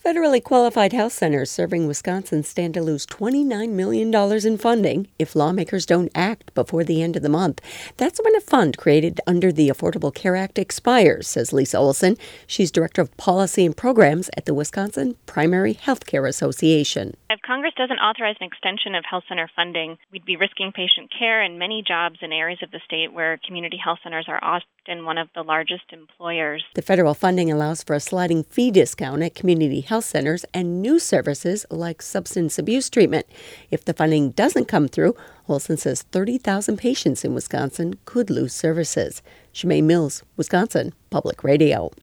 Federally qualified health centers serving Wisconsin stand to lose $29 million in funding if lawmakers don't act before the end of the month. That's when a fund created under the Affordable Care Act expires, says Lisa Olson. She's Director of Policy and Programs at the Wisconsin Primary Health Care Association. If Congress doesn't authorize an extension of health center funding, we'd be risking patient care and many jobs in areas of the state where community health centers are often one of the largest employers. The federal funding allows for a sliding fee discount at community health centers and new services like substance abuse treatment. If the funding doesn't come through, Olson says 30,000 patients in Wisconsin could lose services. Shemaine Mills, Wisconsin Public Radio.